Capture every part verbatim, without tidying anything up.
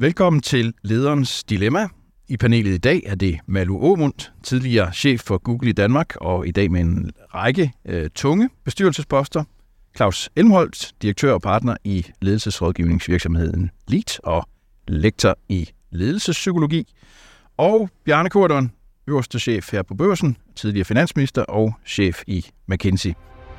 Velkommen til Lederens Dilemma. I panelet i dag er det Malou Aamund, tidligere chef for Google i Danmark, og i dag med en række øh, tunge bestyrelsesposter. Claus Elmholdt, direktør og partner i ledelsesrådgivningsvirksomheden Lead og lektor i ledelsespsykologi. Og Bjarne Corydon, øverste chef her på Børsen, tidligere finansminister og chef i McKinsey.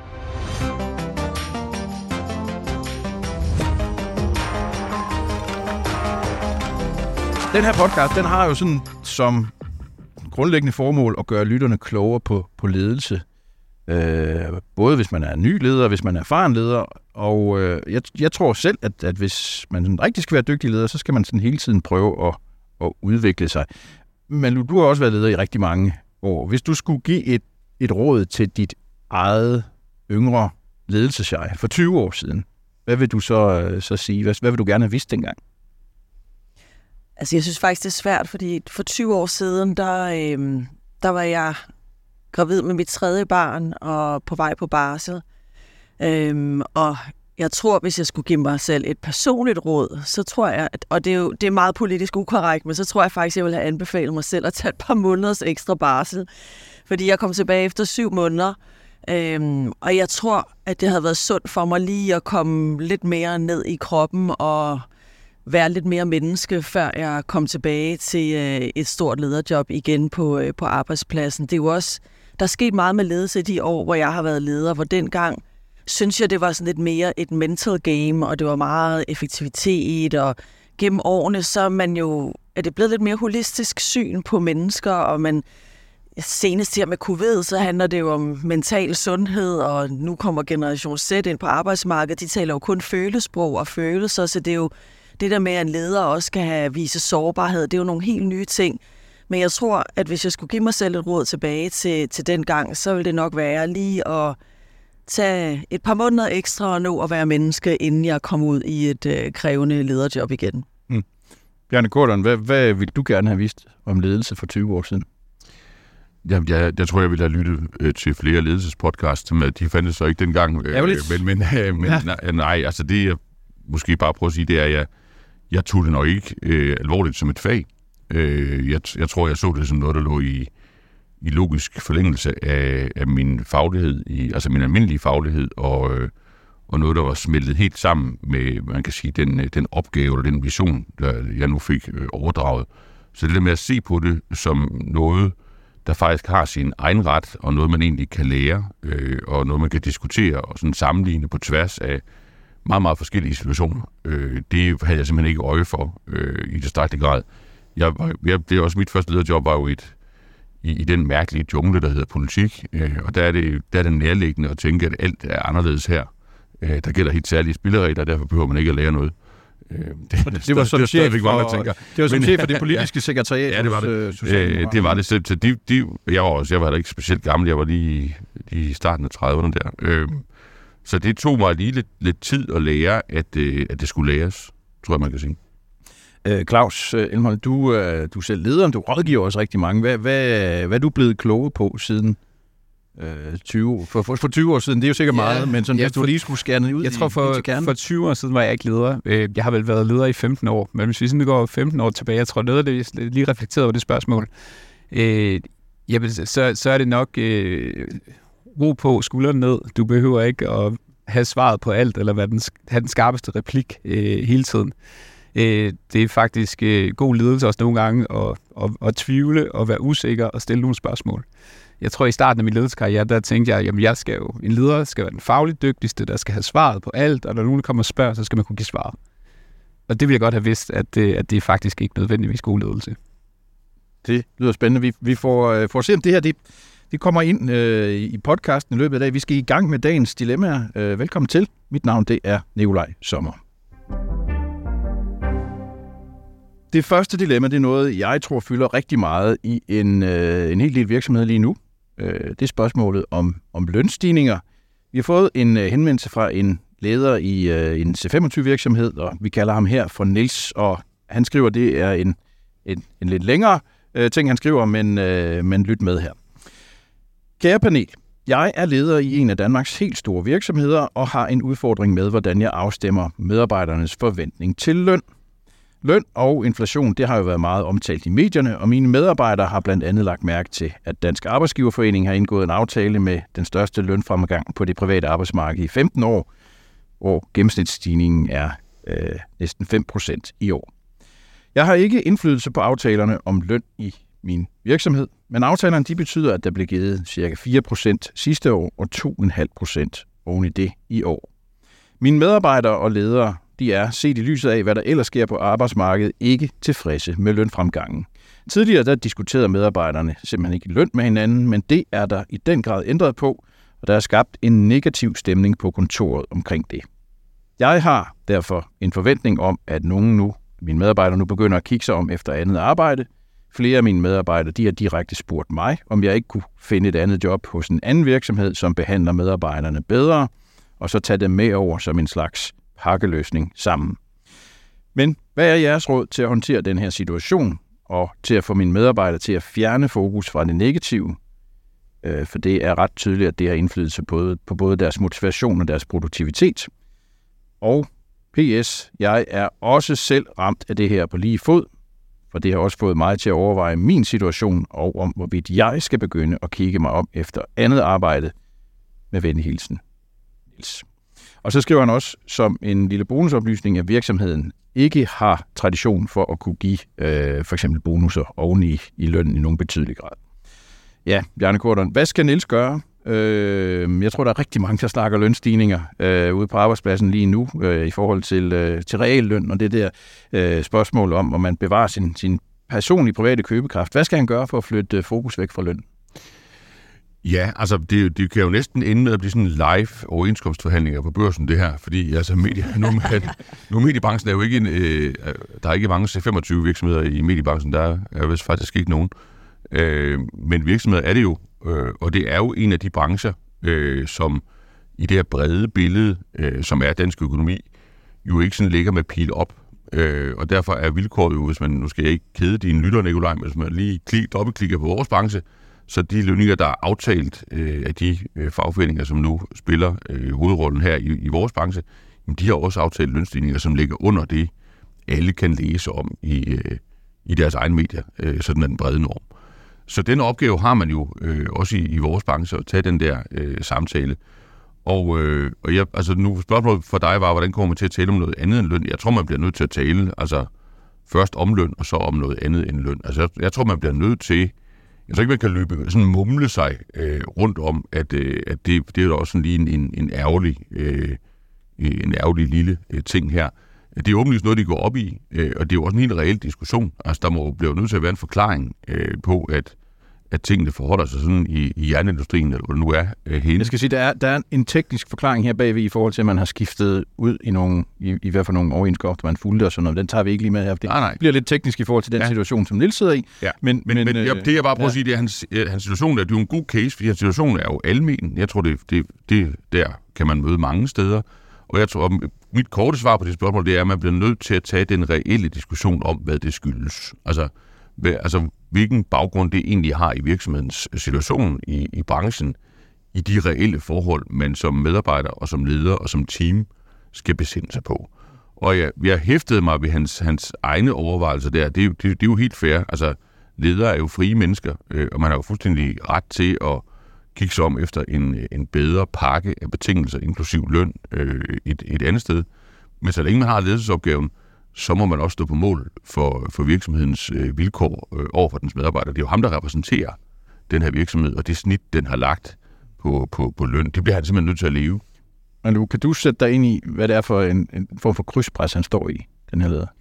Den her podcast, den har jo sådan som grundlæggende formål at gøre lytterne klogere på, på ledelse. Øh, både hvis man er ny leder, hvis man er erfaren leder. Og øh, jeg, jeg tror selv, at, at hvis man sådan rigtig skal være dygtig leder, så skal man sådan hele tiden prøve at, at udvikle sig. Men du har også været leder i rigtig mange år. Hvis du skulle give et, et råd til dit eget yngre ledelsesjeg for tyve år siden, hvad vil du så, så sige? Hvad, hvad vil du gerne have vidst dengang? Altså, jeg synes faktisk, det er svært, fordi for tyve år siden, der, øhm, der var jeg gravid med mit tredje barn og på vej på barsel. Øhm, og jeg tror, hvis jeg skulle give mig selv et personligt råd, så tror jeg, at, og det er jo det er meget politisk ukorrekt, men så tror jeg faktisk, jeg ville have anbefalet mig selv at tage et par måneders ekstra barsel. Fordi jeg kom tilbage efter syv måneder, øhm, og jeg tror, at det havde været sundt for mig lige at komme lidt mere ned i kroppen og være lidt mere menneske, før jeg kom tilbage til øh, et stort lederjob igen på, øh, på arbejdspladsen. Det er jo også, der er sket meget med ledelse i de år, hvor jeg har været leder, hvor dengang synes jeg, det var sådan lidt mere et mental game, og det var meget effektivitet, og gennem årene, så er man jo, er det blevet lidt mere holistisk syn på mennesker, og man senest her med covid, så handler det jo om mental sundhed, og nu kommer Generation Z ind på arbejdsmarkedet, de taler jo kun følesprog og følelser, så det er jo det der med, at en leder også skal have vise sårbarhed, det er jo nogle helt nye ting. Men jeg tror, at hvis jeg skulle give mig selv et råd tilbage til, til den gang, så ville det nok være lige at tage et par måneder ekstra og nå at være menneske, inden jeg kom ud i et øh, krævende lederjob igen. Mm. Bjarne Corydon, hvad, hvad vil du gerne have vidst om ledelse for tyve år siden? Jamen, jeg, jeg tror, jeg ville have lyttet øh, til flere ledelsespodcasts, men de fandtes så ikke dengang. Øh, men men, øh, men ja. nej, nej, altså det jeg måske bare prøve at sige, det er, at jeg, jeg tog det nok ikke øh, alvorligt som et fag. Øh, jeg, jeg tror, jeg så det som noget, der lå i, i logisk forlængelse af, af min faglighed, i, altså min almindelige faglighed, og, øh, og noget, der var smeltet helt sammen med, man kan sige, den, den opgave eller den vision, der jeg nu fik øh, overdraget. Så det der med at se på det som noget, der faktisk har sin egen ret, og noget, man egentlig kan lære, øh, og noget, man kan diskutere og sådan sammenligne på tværs af meget, meget forskellige situationer. Øh, det havde jeg simpelthen ikke øje for øh, i tilstrækkelig grad. Jeg, jeg, det er også mit første lederjob, var jo et, i, i den mærkelige jungle, der hedder politik, øh, og der er, det, der er det nærliggende at tænke, at alt er anderledes her. Øh, der gælder helt særlige spilleregler, og derfor behøver man ikke at lære noget. Øh, det, det, det var som chef for, det var som chef for det politiske sekretariat. Ja, det var det. Øh, det var det selv. Så de, de, jeg var også, jeg var ikke specielt gammel, jeg var lige, lige i starten af trediverne der. Øh, Så det tog mig lige lidt, lidt tid at lære, at, øh, at det skulle læres, tror jeg, man kan sige. Øh, Claus Elmholdt, du, øh, du er selv lederen, du rådgiver også rigtig mange. Hvad, hvad, hvad er du blevet kloge på siden øh, tyve, for, for, for tyve år siden? Det er jo sikkert ja, meget, men sådan, ja, hvis du lige skulle skære ned ud jeg i, tror for, for tyve år siden var jeg ikke leder. Jeg har vel været leder i femten år, men hvis vi sådan går femten år tilbage, jeg tror noget af det, lige reflekteret over det spørgsmål, øh, jamen, så, så er det nok øh, ro på, skulderen ned. Du behøver ikke at have svaret på alt, eller hvad den, have den skarpeste replik øh, hele tiden. Øh, det er faktisk øh, god ledelse også nogle gange at, at, at tvivle og være usikker og stille nogle spørgsmål. Jeg tror, i starten af min ledelseskarriere, der tænkte jeg, jamen jeg skal jo, en leder skal være den fagligt dygtigste, der skal have svaret på alt, og når nogen kommer og spørger, så skal man kunne give svaret. Og det vil jeg godt have vidst, at det, at det er faktisk ikke nødvendigvis god ledelse. Det lyder spændende. Vi, vi får, øh, får se, om det her det, det kommer ind øh, i podcasten i løbet af dagen. Vi skal i gang med dagens dilemmaer. Øh, velkommen til. Mit navn det er Nikolaj Sommer. Det første dilemma, det er noget, jeg tror fylder rigtig meget i en, øh, en hel del virksomheder lige nu. Øh, det er spørgsmålet om, om lønstigninger. Vi har fået en øh, henvendelse fra en leder i øh, en C femogtyve-virksomhed, og vi kalder ham her for Niels, og han skriver, det er en, en, en lidt længere øh, ting, han skriver, men, øh, men lyt med her. Kære panel, jeg er leder i en af Danmarks helt store virksomheder og har en udfordring med, hvordan jeg afstemmer medarbejdernes forventning til løn. Løn og inflation, det har jo været meget omtalt i medierne, og mine medarbejdere har blandt andet lagt mærke til, at Dansk Arbejdsgiverforening har indgået en aftale med den største lønfremgang på det private arbejdsmarked i femten år, hvor gennemsnitsstigningen er øh, næsten fem procent i år. Jeg har ikke indflydelse på aftalerne om løn i min virksomhed, men aftalerne de betyder, at der blev givet ca. fire procent sidste år og to komma fem procent oven i det i år. Mine medarbejdere og ledere, de er, set i lyset af, hvad der ellers sker på arbejdsmarkedet, ikke tilfredse med lønfremgangen. Tidligere der diskuterede medarbejderne simpelthen ikke løn med hinanden, men det er der i den grad ændret på, og der er skabt en negativ stemning på kontoret omkring det. Jeg har derfor en forventning om, at nogen nu, mine medarbejdere nu begynder at kigge sig om efter andet arbejde. Flere af mine medarbejdere, de har direkte spurgt mig, om jeg ikke kunne finde et andet job hos en anden virksomhed, som behandler medarbejderne bedre, og så tage dem med over som en slags pakkeløsning sammen. Men hvad er jeres råd til at håndtere den her situation, og til at få mine medarbejdere til at fjerne fokus fra det negative? For det er ret tydeligt, at det har indflydelse på, på både deres motivation og deres produktivitet. Og P S, jeg er også selv ramt af det her på lige fod, for det har også fået mig til at overveje min situation, og om hvorvidt jeg skal begynde at kigge mig om efter andet arbejde. Med venlig hilsen, Niels. Og så skriver han også som en lille bonusoplysning, at virksomheden ikke har tradition for at kunne give øh, for eksempel bonusser oven i, i lønnen i nogen betydelig grad. Ja, Bjarne Corydon, hvad skal Niels gøre? Øh, jeg tror, der er rigtig mange, der snakker lønstigninger øh, ude på arbejdspladsen lige nu øh, i forhold til, øh, til realløn, og det der øh, spørgsmål om, om man bevarer sin, sin personlige private købekraft. Hvad skal han gøre for at flytte fokus væk fra løn? Ja, altså det, det kan jo næsten ende med at blive sådan live overenskomstforhandlinger på børsen, det her, fordi altså medie, nu, nu mediebranchen er jo ikke en, øh, der er ikke mange C femogtyve virksomheder i mediebranchen, der er, er vist faktisk ikke nogen, øh, men virksomheder er det jo, øh, og det er jo en af de brancher, øh, som i det her brede billede, øh, som er dansk økonomi, jo ikke sådan ligger med pil op, øh, og derfor er vilkåret jo, hvis man, nu skal jeg ikke kede dine lytter, Nikolaj, men hvis man lige klik, dobbeltklikker på vores branche, så de lønninger, der er aftalt øh, af de øh, fagforeninger, som nu spiller øh, hovedrollen her i, i vores branche, jamen, de har også aftalt lønstigninger, som ligger under det, alle kan læse om i, øh, i deres egen medier, øh, sådan er den brede norm. Så den opgave har man jo øh, også i, i vores branche, at tage den der øh, samtale. Og, øh, og jeg, altså nu spørgsmålet for dig var, hvordan kommer man til at tale om noget andet end løn? Jeg tror, man bliver nødt til at tale altså først om løn, og så om noget andet end løn. Altså jeg, jeg tror, man bliver nødt til. Jeg tror ikke, man kan løbe sådan mumle sig øh, rundt om, at, øh, at det, det er jo også sådan lige en, en, en, ærgerlig, øh, en ærgerlig lille øh, ting her. Det er åbenlyst noget, de går op i, øh, og det er jo også en helt reel diskussion. Altså, der må blive nødt til at være en forklaring øh, på, at, at tingene forholder sig sådan i, i jernindustrien, eller hvor det nu er øh, henne. Jeg skal sige, der er, der er en teknisk forklaring her bagved i forhold til, at man har skiftet ud i, nogle, i, i hvert fald nogle overenskomster, man fulgte og sådan noget. Den tager vi ikke lige med her. Det nej, nej. bliver lidt teknisk i forhold til den ja. situation, som Niels sidder i. Ja. Men, men, men, men øh, det jeg bare prøver ja. at sige, det er, hans, hans situation er, det er jo en god case, fordi hans situation er jo almen. Jeg tror, det, det, det der kan man møde mange steder. Og jeg tror, mit korte svar på det spørgsmål, det er, at man bliver nødt til at tage den reelle diskussion om, hvad det skyldes. Altså, hvad, altså hvilken baggrund det egentlig har i virksomhedens situation i, i branchen, i de reelle forhold, man som medarbejder og som leder og som team skal besinde sig på. Og jeg, jeg hæftede mig ved hans, hans egne overvejelser der. Det, det, det er jo helt fair. Altså, ledere er jo frie mennesker, øh, og man har jo fuldstændig ret til at kigge sig om efter en, en bedre pakke af betingelser, inklusiv løn, øh, et, et andet sted. Men så længe man har ledelsesopgaven, så må man også stå på mål for, for virksomhedens øh, vilkår øh, over for dens medarbejdere. Det er jo ham, der repræsenterer den her virksomhed, og det snit, den har lagt på, på, på løn, det bliver han simpelthen nødt til at leve. Men du, kan du sætte dig ind i, hvad det er for en, en form for krydspres, han står i, den her leder?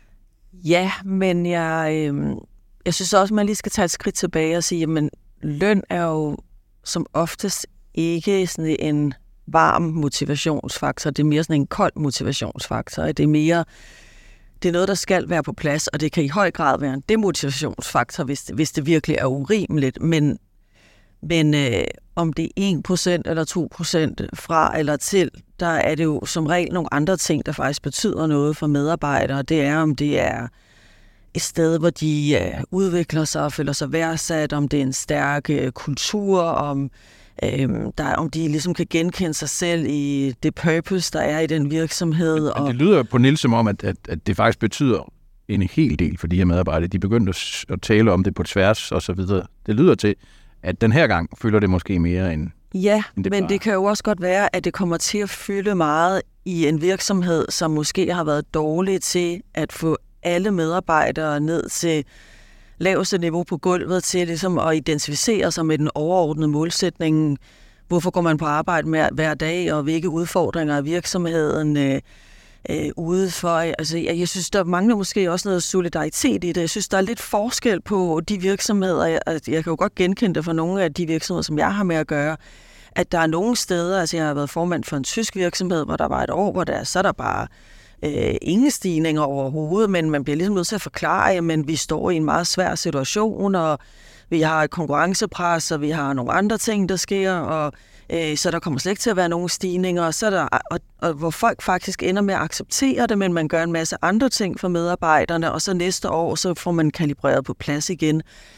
Ja, men jeg, øh, jeg synes også, man lige skal tage et skridt tilbage og sige, at løn er jo som oftest ikke sådan en varm motivationsfaktor. Det er mere sådan en kold motivationsfaktor. Det er mere, det er noget, der skal være på plads, og det kan i høj grad være en demotivationsfaktor, hvis det, hvis det virkelig er urimeligt. Men, men øh, om det er en procent eller to procent fra eller til, der er det jo som regel nogle andre ting, der faktisk betyder noget for medarbejdere. Det er, om det er et sted, hvor de øh, udvikler sig og føler sig værdsat, om det er en stærk øh, kultur, om, øh, der, om de ligesom kan genkende sig selv i det purpose, der er i den virksomhed. Men, og men det lyder på Niels som om, at, at, at det faktisk betyder en hel del for de her medarbejdere. De begyndte at, at tale om det på tværs og så videre. Det lyder til, at den her gang fylder det måske mere end Ja, end det men bare. det kan jo også godt være, at det kommer til at fylde meget i en virksomhed, som måske har været dårlig til at få alle medarbejdere ned til laveste niveau på gulvet til ligesom at identificere sig med den overordnede målsætning. Hvorfor går man på arbejde med hver dag, og hvilke udfordringer er virksomheden øh, øh, ude for? Altså, jeg, jeg synes, der mangler måske også noget solidaritet i det. Jeg synes, der er lidt forskel på de virksomheder. Jeg, jeg kan jo godt genkende det for nogle af de virksomheder, som jeg har med at gøre, at der er nogle steder, altså jeg har været formand for en tysk virksomhed, hvor der var et år, hvor der, så er der bare øh, ingen stigninger overhovedet, men man bliver ligesom nødt til at forklare, men vi står i en meget svær situation, og vi har et konkurrencepres, og vi har nogle andre ting, der sker, og øh, så der kommer slet ikke til at være nogen stigninger, og, så er der, og, og hvor folk faktisk ender med at acceptere det, men man gør en masse andre ting for medarbejderne, og så næste år, så får man kalibreret på plads igen.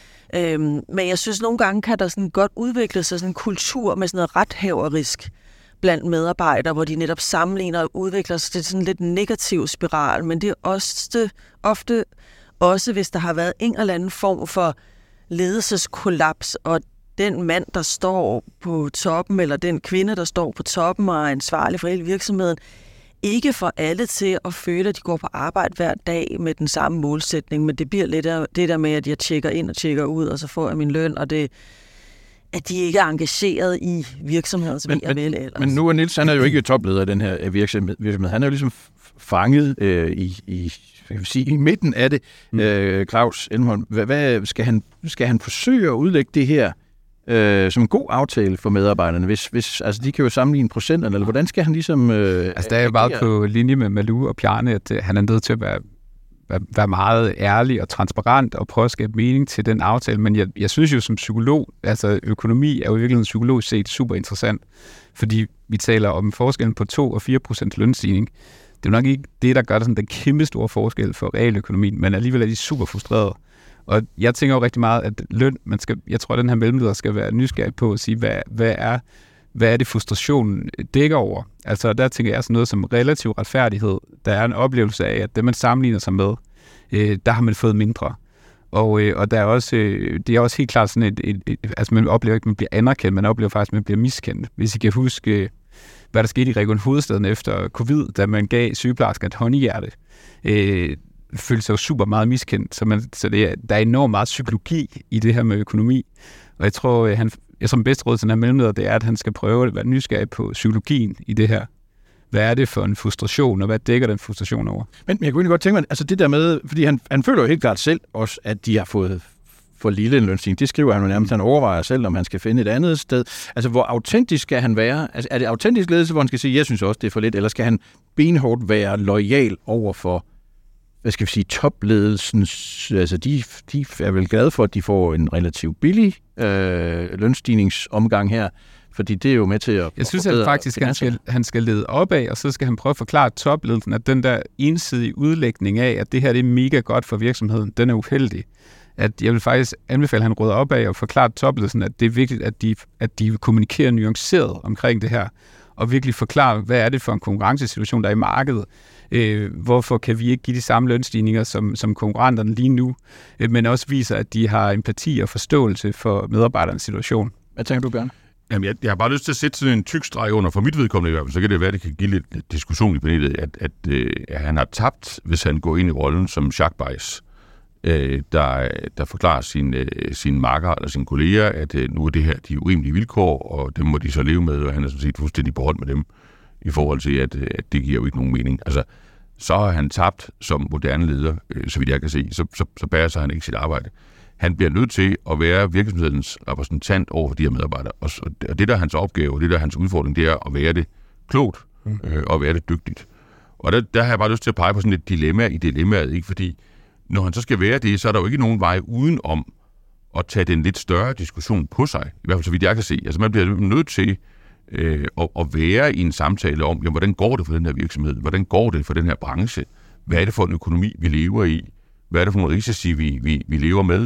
Øhm, men jeg synes, nogle gange kan der sådan godt udvikle sig sådan en kultur med sådan noget rethaverisk blandt medarbejdere, hvor de netop sammenligner og udvikler sig til sådan lidt negativ spiral, men det er også ofte også, hvis der har været en eller anden form for ledelseskollaps, og den mand, der står på toppen, eller den kvinde, der står på toppen og er ansvarlig for hele virksomheden, ikke får alle til at føle, at de går på arbejde hver dag med den samme målsætning, men det bliver lidt af det der med, at jeg tjekker ind og tjekker ud, og så får jeg min løn, og det, at de ikke er engageret i virksomheden, som jeg vel ellers. Men nu er Niels, han er jo ikke topleder af den her virksomhed. Han er jo ligesom fanget øh, i, i, hvad kan sige, i midten af det. Mm. Øh, Claus Elmholm, hvad, hvad skal, han, skal han forsøge at udlægge det her Øh, som en god aftale for medarbejderne, hvis, hvis altså de kan jo sammenligne procenterne, eller hvordan skal han ligesom øh, altså der er jo meget på linje med Malou og Bjarne, at øh, han er nødt til at være, være, være meget ærlig og transparent og prøve at skabe mening til den aftale, men jeg, jeg synes jo som psykolog, altså økonomi er jo i virkeligheden psykologisk set super interessant, fordi vi taler om forskellen på to og fire procent lønstigning. Det er nok ikke det, der gør det sådan den kæmpe store forskel for realøkonomien, men alligevel er de super frustrerede. Og jeg tænker jo rigtig meget, at løn, man skal, jeg tror, at den her mellemleder skal være nysgerrig på at sige, hvad, hvad, er, hvad er det frustrationen dækker over? Altså der tænker jeg sådan noget som relativ retfærdighed. Der er en oplevelse af, at det man sammenligner sig med, øh, der har man fået mindre. Og, øh, og der er også, øh, det er også helt klart sådan et, et, et, altså man oplever ikke, at man bliver anerkendt, man oplever faktisk, at man bliver miskendt. Hvis I kan huske, hvad der skete i Region Hovedstaden efter covid, da man gav sygeplejersker et håndhjerte, øh, følte sig jo super meget miskendt, så, man, så det er, der er enormt meget psykologi i det her med økonomi, og jeg tror, han, jeg som bedste råd til den her mellemleder, det er, at han skal prøve at være nysgerrig på psykologien i det her. Hvad er det for en frustration, og hvad dækker den frustration over? Men, men jeg kunne egentlig godt tænke mig, altså det der med, fordi han, han føler jo helt klart selv også, at de har fået for lille en lønstigning. Det skriver han jo nærmest, han overvejer selv, om han skal finde et andet sted. Altså, hvor autentisk skal han være? Altså, er det autentisk ledelse, hvor han skal sige, jeg synes også, det er for lidt, eller skal han benhårdt være loyal over for hvad skal vi sige, topledelsens, altså de, de er vel glade for, at de får en relativt billig øh, lønstigningsomgang her, fordi det er jo med til at... Jeg synes at faktisk, han skal, han skal lede opad, og så skal han prøve at forklare topledelsen, at den der ensidige udlægning af, at det her det er mega godt for virksomheden, den er uheldig. At jeg vil faktisk anbefale, at han råder opad og forklare topledelsen, at det er vigtigt, at de, at de kommunikerer nuanceret omkring det her, og virkelig forklare, hvad er det for en konkurrencesituation, der er i markedet. Øh, hvorfor kan vi ikke give de samme lønstigninger som, som konkurrenterne lige nu, øh, men også viser, at de har empati og forståelse for medarbejdernes situation. Hvad tænker du, Bjørn? Jamen, jeg, jeg har bare lyst til at sætte sådan en tyk streg under, for mit vedkommende i hvert fald, så kan det være, at det kan give lidt diskussion i panelet, at, at, øh, at han har tabt, hvis han går ind i rollen som Jacques Baez, øh, der, der forklarer sine øh, sin marker eller sine kolleger, at øh, nu er det her de urimelige vilkår, og dem må de så leve med, og han er sådan set fuldstændig på hold med dem, i forhold til, at, at det giver jo ikke nogen mening. Altså, så har han tabt som moderne leder, øh, så vidt jeg kan se, så, så, så bærer sig han ikke sit arbejde. Han bliver nødt til at være virksomhedens repræsentant over for de her medarbejdere, og, og det der er hans opgave, og det der er hans udfordring, det er at være det klogt, øh, og være det dygtigt. Og der, der har jeg bare lyst til at pege på sådan et dilemma i dilemmaet, ikke? Fordi når han så skal være det, så er der jo ikke nogen vej uden om at tage den lidt større diskussion på sig, i hvert fald så vidt jeg kan se. Altså man bliver nødt til øh, at, at være i en samtale om, jamen, hvordan går det for den her virksomhed, hvordan går det for den her branche, hvad er det for en økonomi, vi lever i, hvad er det for nogle risici, vi, vi, vi lever med,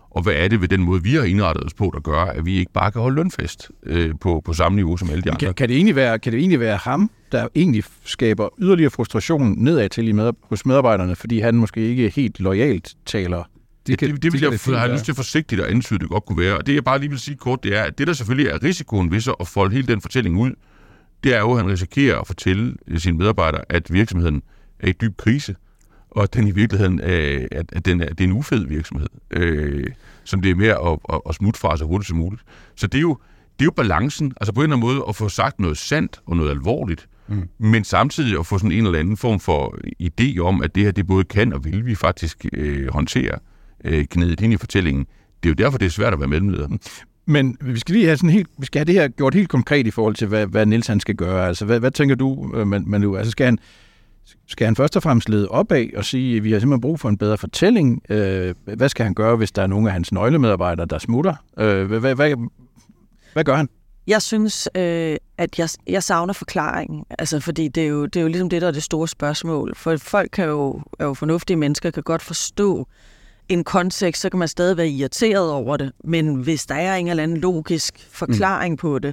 Og hvad er det ved den måde, vi har indrettet os på, der gør, at vi ikke bare kan holde lønfest øh, på, på samme niveau som alle de andre? Kan, kan, det egentlig være, kan det egentlig være ham, der egentlig skaber yderligere frustration nedad til i med, hos medarbejderne, fordi han måske ikke helt loyalt taler? Det, kan, det, det, det vil jeg, jeg have lyst til forsigtigt at antyde, det godt kunne være. Og det jeg bare lige vil sige kort, det er, at det der selvfølgelig er risikoen ved så at folde hele den fortælling ud, det er jo, at han risikerer at fortælle sine medarbejdere, at virksomheden er i dyb krise, og at den i virkeligheden er, at den er, det er en ufed virksomhed, øh, som det er mere at, at, at smutte fra så hurtigt som muligt. Så det er, jo, det er jo balancen, altså på en eller anden måde at få sagt noget sandt og noget alvorligt, mm. men samtidig at få sådan en eller anden form for idé om, at det her det både kan og vil vi faktisk øh, håndtere øh, knedet ind i fortællingen. Det er jo derfor, det er svært at være mellemleder. Men vi skal lige have sådan helt, vi skal have det her gjort helt konkret i forhold til, hvad, hvad Niels han skal gøre. Altså, hvad, hvad tænker du, Manu? Altså, skal han, skal han først og fremmest lede opad og sige, at vi har simpelthen brug for en bedre fortælling? Øh, hvad skal han gøre, hvis der er nogle af hans nøglemedarbejdere, der smutter? Øh, hvad, hvad, hvad, hvad gør han? Jeg synes, øh, at jeg, jeg savner forklaringen, altså, fordi det er, jo, det er jo ligesom det, der er det store spørgsmål. For folk kan jo, er jo fornuftige mennesker, kan godt forstå en kontekst, så kan man stadig være irriteret over det, men hvis der er en eller anden logisk forklaring mm. på det,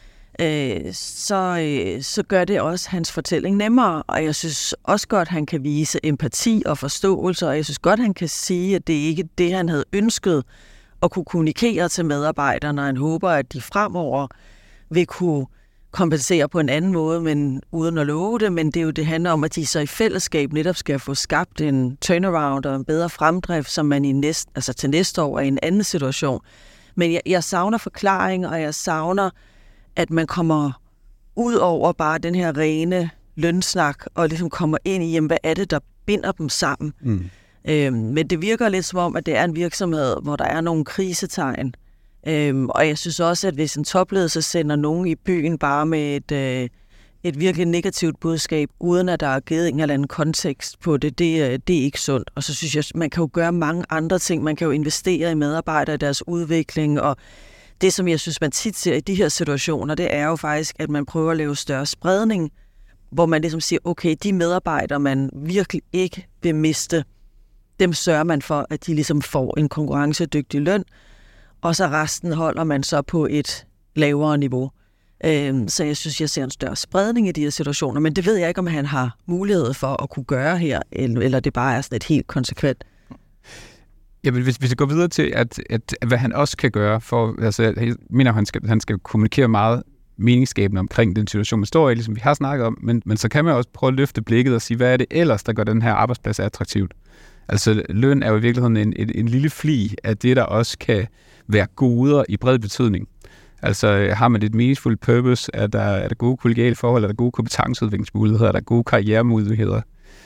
øh, så, øh, så gør det også hans fortælling nemmere, og jeg synes også godt, han kan vise empati og forståelse, og jeg synes godt, han kan sige, at det ikke er det, han havde ønsket at kunne kommunikere til medarbejderne, og han håber, at de fremover vil kunne kompensere på en anden måde, men uden at love det, men det er jo det handler om, at de så i fællesskab netop skal få skabt en turnaround og en bedre fremdrift, som man i næste, altså til næste år er i en anden situation. Men jeg, jeg savner forklaring, og jeg savner, at man kommer ud over bare den her rene lønsnak, og ligesom kommer ind i, jamen, hvad er det, der binder dem sammen? Mm. Øhm, men det virker lidt som om, at det er en virksomhed, hvor der er nogle krisetegn. Øhm, og jeg synes også, at hvis en topledelse sender nogen i byen bare med et, øh, et virkelig negativt budskab, uden at der er givet en eller anden kontekst på det, det, øh, det er ikke sundt. Og så synes jeg, man kan jo gøre mange andre ting. Man kan jo investere i medarbejdere, i deres udvikling, og det, som jeg synes, man tit ser i de her situationer, det er jo faktisk, at man prøver at lave større spredning, hvor man ligesom siger, okay, de medarbejdere, man virkelig ikke vil miste, dem sørger man for, at de ligesom får en konkurrencedygtig løn, og så resten holder man så på et lavere niveau. Øhm, så jeg synes, jeg ser en større spredning i de her situationer, men det ved jeg ikke, om han har mulighed for at kunne gøre her, eller det bare er sådan et helt konsekvent. Ja, men hvis, hvis vi går videre til, at, at, hvad han også kan gøre, for, altså, jeg mener, han skal, han skal kommunikere meget meningsskabende omkring den situation, man står i, ligesom vi har snakket om, men, men så kan man også prøve at løfte blikket og sige, hvad er det ellers, der gør den her arbejdsplads attraktivt? Altså, løn er jo i virkeligheden en, en, en lille flig af det, der også kan være goder i bred betydning. Altså, har man et meningsfuldt purpose, er der, er der gode kollegiale forhold, er der gode kompetenceudviklingsmuligheder, er der gode karrieremuligheder,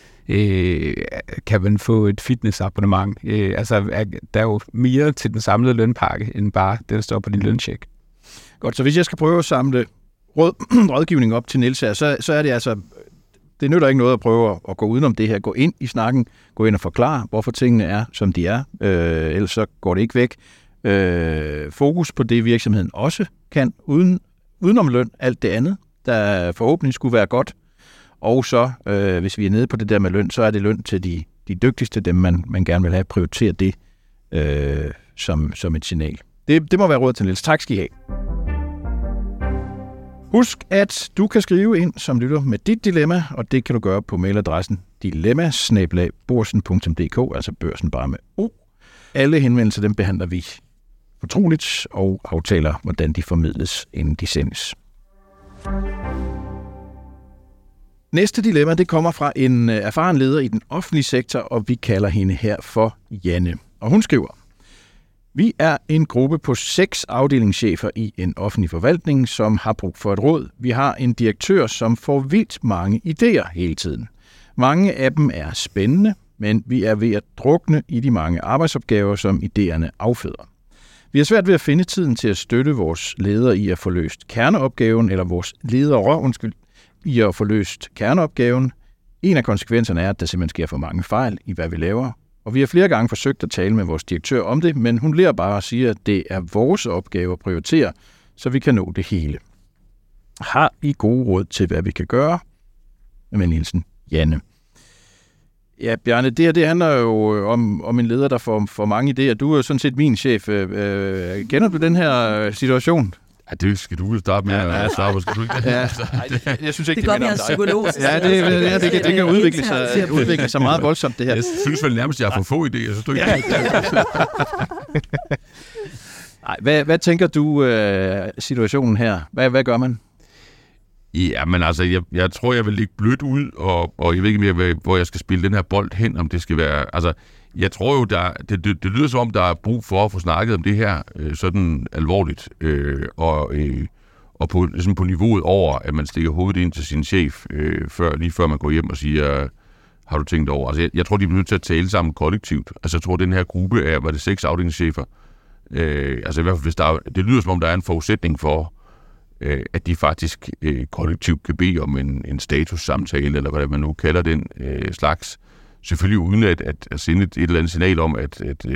øh, kan man få et fitnessabonnement. Øh, altså, er, der er jo mere til den samlede lønpakke, end bare det, der står på din løncheck. Godt, så hvis jeg skal prøve at samle råd, rådgivning op til Niels her, så, så er det altså, det nytter ikke noget at prøve at gå udenom det her, gå ind i snakken, gå ind og forklare, hvorfor tingene er, som de er, øh, ellers så går det ikke væk. Øh, fokus på det, virksomheden også kan, uden, udenom løn, alt det andet, der forhåbentlig skulle være godt. Og så, øh, hvis vi er nede på det der med løn, så er det løn til de, de dygtigste, dem man, man gerne vil have, prioritere det øh, som, som et signal. Det, det må være råd til Niels. Tak skal I have. Husk, at du kan skrive ind som lytter med dit dilemma, og det kan du gøre på mailadressen dilemma snabel-a børsen punktum d k, altså børsen bare med O. Alle henvendelser, dem behandler vi fortroligt og aftaler, hvordan de formidles, inden de sendes. Næste dilemma, det kommer fra en erfaren leder i den offentlige sektor, og vi kalder hende her for Janne. Og hun skriver: Vi er en gruppe på seks afdelingschefer i en offentlig forvaltning, som har brug for et råd. Vi har en direktør, som får vildt mange idéer hele tiden. Mange af dem er spændende, men vi er ved at drukne i de mange arbejdsopgaver, som idéerne afføder. Vi har svært ved at finde tiden til at støtte vores ledere i at få løst kerneopgaven, eller vores ledere, undskyld, i at få løst kerneopgaven. En af konsekvenserne er, at der simpelthen sker for mange fejl i, hvad vi laver. Og vi har flere gange forsøgt at tale med vores direktør om det, men hun lærer bare og siger, at det er vores opgave at prioritere, så vi kan nå det hele. Har I gode råd til, hvad vi kan gøre? Med Nielsen, Janne. Ja, Bjarne, det her det handler jo om, om en leder, der får, får mange idéer. Du er jo sådan set min chef. Øh, kender du den her situation? Ja, det skal du starte med at starte, skal du ikke det? Ja, jeg, jeg synes ikke, det, det minder om psykolog. Ja, det, ja, det, det, det, det kan udvikle sig, udvikle sig meget voldsomt, det her. Jeg synes vel nærmest, at jeg har for få idéer, så du ikke? Nej, hvad, hvad tænker du øh, situationen her? Hvad, hvad gør man? Ja, men altså, jeg, jeg tror, jeg vil ligge blødt ud, og, og jeg ved ikke mere, hvor jeg skal spille den her bold hen, om det skal være... Altså, jeg tror jo, der, det, det, det lyder som om, der er brug for at få snakket om det her øh, sådan alvorligt, øh, og, øh, og på, ligesom på niveauet over, at man stikker hovedet ind til sin chef, øh, før, lige før man går hjem og siger, har du tænkt over? Altså, jeg, jeg tror, de er nødt til at tale sammen kollektivt. Altså, jeg tror, den her gruppe af, var det seks afdelingschefer, øh, altså i hvert fald, hvis der er, det lyder som om, der er en forudsætning for, øh, at de faktisk øh, kollektivt kan bede om en, en statussamtale, eller hvad man nu kalder den øh, slags. Selvfølgelig uden at, at, at sende et, et eller andet signal om, at, at,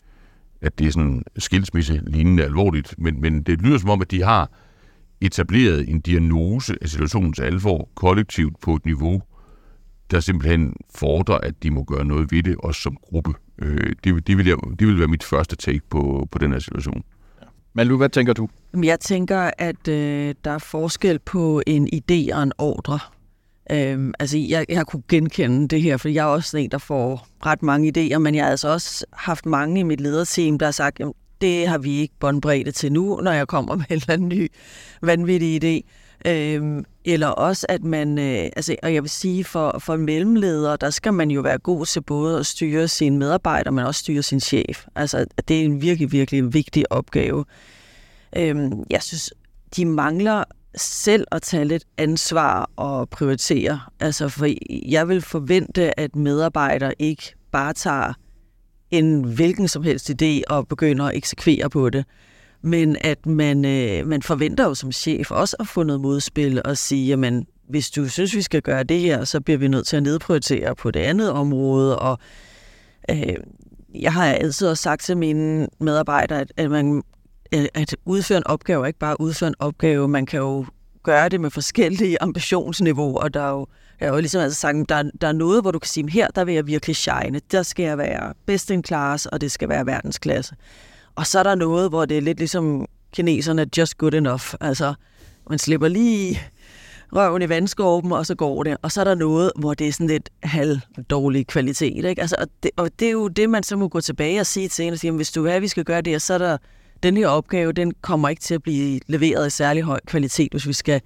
at det er sådan skilsmisse-lignende alvorligt, men, men det lyder som om, at de har etableret en diagnose af situationens alvor kollektivt på et niveau, der simpelthen fordrer, at de må gøre noget ved det, også som gruppe. Det, det, vil, jeg, det vil være mit første take på, på den her situation. Men Lu, hvad tænker du? Jeg tænker, at øh, der er forskel på en idé og en ordre. Øhm, altså, jeg, jeg kunne genkende det her, for jeg er også en, der får ret mange idéer, men jeg har altså også haft mange i mit lederteam, der har sagt, jamen, det har vi ikke båndbredde til nu, når jeg kommer med en eller anden ny vanvittig idé. Øhm, eller også, at man, øh, altså, og jeg vil sige, for, for mellemledere, der skal man jo være god til både at styre sine medarbejdere, men også styre sin chef. Altså, det er en virkelig, virkelig vigtig opgave. Øhm, jeg synes, de mangler selv at tage lidt ansvar og prioritere. Altså, for jeg vil forvente, at medarbejdere ikke bare tager en hvilken som helst idé og begynder at eksekvere på det. Men at man, øh, man forventer jo som chef også at få noget modspil og sige, jamen, hvis du synes, vi skal gøre det her, så bliver vi nødt til at nedprioritere på det andet område. Og øh, jeg har altid også sagt til mine medarbejdere, at, at man at udføre en opgave er ikke bare udføre en opgave, man kan jo gøre det med forskellige ambitionsniveauer, og der er jo, jeg har jo ligesom altså sagt, der, der er noget, hvor du kan sige, her der vil jeg virkelig shine, der skal jeg være best in class, og det skal være verdensklasse. Og så er der noget, hvor det er lidt ligesom kineserne, just good enough, altså man slipper lige røven i vandskorben, og så går det, og så er der noget, hvor det er sådan lidt halvdårlig kvalitet, ikke? Altså, og, det, og det er jo det, man så må gå tilbage og sige til en, og sige, hvis du vil have, vi skal gøre det, så er der den her opgave, den kommer ikke til at blive leveret i særlig høj kvalitet, hvis vi skal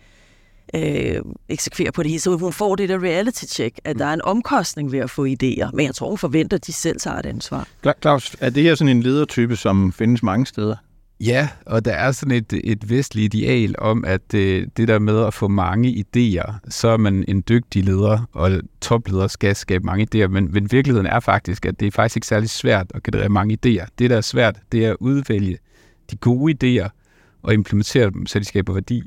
øh, eksekvere på det hele. Så hun får det der reality-check, at der er en omkostning ved at få idéer. Men jeg tror, hun forventer, at de selv tager et ansvar. Claus, er det her sådan en ledertype, som findes mange steder? Ja, og der er sådan et, et vestligt ideal om, at øh, det der med at få mange idéer, så er man en dygtig leder, og topleder skal skabe mange idéer, men, men virkeligheden er faktisk, at det er faktisk ikke særlig svært at generere mange idéer. Det, der er svært, det er at udvælge de gode idéer og implementere dem, så de skaber værdi.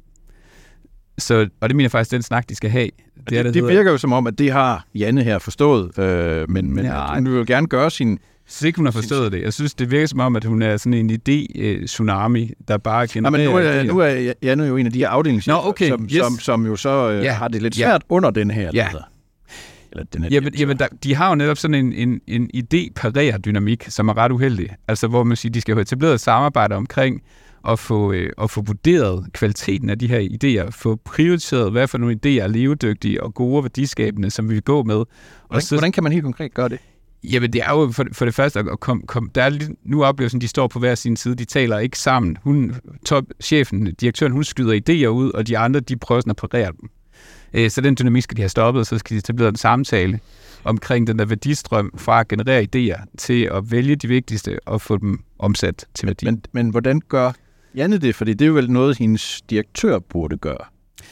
Så, og det mener jeg faktisk, den snak, de skal have. Det, det, er, det virker jo som om, at det har Janne her forstået, øh, men, men ja, hun vil jo gerne gøre sin... Så ikke hun har forstået det. Jeg synes, det virker som om, at hun er sådan en idé-tsunami, der bare genererer... Nej, men nu er, nu er Janne jo en af de her afdelingschefer, okay. som, yes. som, som jo så øh, ja. har det lidt svært ja. under den her ja. leder. Eller den her jamen, jamen der, de har jo netop sådan en, en, en idé-parer-dynamik, som er ret uheldig. Altså, hvor man siger, de skal have etableret et samarbejde omkring at få, øh, at få vurderet kvaliteten af de her idéer, få prioriteret, hvad for nogle idéer er levedygtige og gode og værdiskabende, som vi vil gå med. Og hvordan, så, hvordan kan man helt konkret gøre det? Jamen, det er jo for, for det første at komme... Kom, der er, nu oplever sådan, de står på hver sin side, de taler ikke sammen. Hun, top, chefen, direktøren, hun skyder idéer ud, og de andre, de prøver sådan at parere dem. Øh, så den dynamik skal de have stoppet, og så skal de etablere en samtale omkring den der værdistrøm fra at generere idéer til at vælge de vigtigste og få dem omsat til værdi. Men, men hvordan gør Janne det? Fordi det er jo vel noget, hendes direktør burde gøre.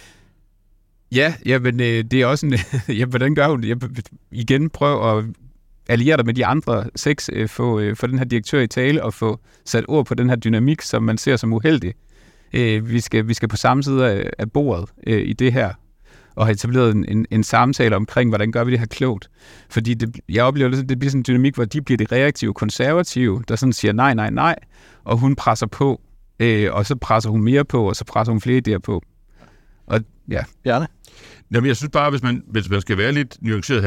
Ja, ja, men øh, det er også en... ja, hvordan gør hun det? Jeg, igen, prøv at alliere dig med de andre seks, øh, få, øh, få den her direktør i tale og få sat ord på den her dynamik, som man ser som uheldig. Øh, vi, skal, vi skal på samme side af, af bordet øh, i det her, og have etableret en, en, en samtale omkring, hvordan gør vi det her klogt. Fordi det, jeg oplever, at det bliver sådan en dynamik, hvor de bliver de reaktive konservative, der sådan siger nej, nej, nej, og hun presser på, øh, og så presser hun mere på, og så presser hun flere idéer på. Og ja. Bjarne? Jamen, jeg synes bare, hvis man, hvis man skal være lidt nuanceret her, så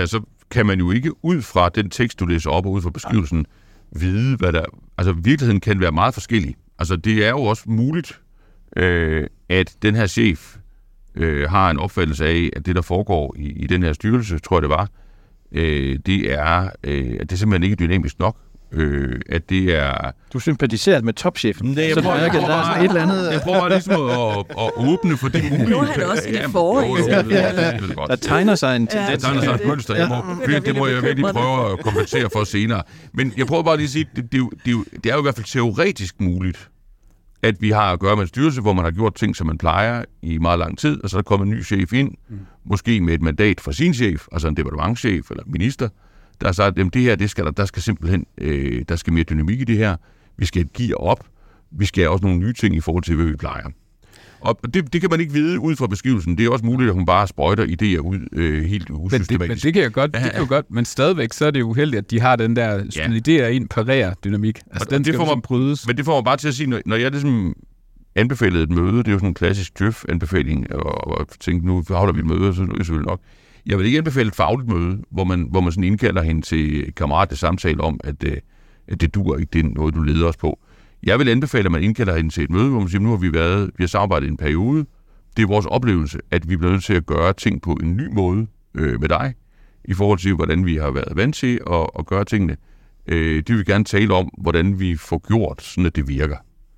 kan man jo ikke ud fra den tekst, du læser op, og ud fra beskrivelsen, vide, hvad der... Altså, virkeligheden kan være meget forskellig. Altså, det er jo også muligt, øh, at den her chef øh, har en opfattelse af, at det, der foregår i, i den her styrelse, tror jeg det var, øh, det er, øh, at det er simpelthen ikke dynamisk nok. Øh, at det er... Du sympatiserer med topchefen. Nej, jeg prøver, jeg prøver, jeg prøver, et eller andet... jeg prøver ligesom at, at åbne for de muligheder. Nu er han også i det forrige. Der tegner sig en tendens. Der tegner sig et mønster. Jeg må, det, det må jeg virkelig prøve at kompensere for senere. Men jeg prøver bare lige at sige, det, det, det, det er jo i hvert fald teoretisk muligt, at vi har at gøre med en styrelse, hvor man har gjort ting, som man plejer i meget lang tid, og så er der kommet en ny chef ind, mm. måske med et mandat fra sin chef, altså en departementschef eller minister, der har sagt, at det her, det skal der, der skal simpelthen, øh, der skal mere dynamik i det her. Vi skal give op. Vi skal også nogle nye ting i forhold til, hvad vi plejer. Og det, det kan man ikke vide ud fra beskrivelsen. Det er også muligt, at hun bare sprøjter idéer ud øh, helt usystematisk. Men det, men det kan jeg godt, det kan jo godt, men stadigvæk så er det uheldigt, at de har den der smid idéer ind, parerer dynamik. Altså, og den det skal får man, brydes. Men det får man bare til at sige, når, når jeg ligesom anbefalede et møde, det er jo sådan en klassisk djøf-anbefaling, og, og tænkte, nu holder vi et møde, så er det selvfølgelig nok. Jeg vil ikke anbefale et fagligt møde, hvor man, hvor man sådan indkalder hende til kammerat samtale om, at, at det duer ikke, det er noget, du leder os på. Jeg vil anbefale, at man indkalder hende til et møde, hvor man siger, nu har vi været, vi har samarbejdet i en periode. Det er vores oplevelse, at vi bliver nødt til at gøre ting på en ny måde øh, med dig, i forhold til, hvordan vi har været vant til at, at gøre tingene. Øh, det vil vi gerne tale om, hvordan vi får gjort, sådan at det virker.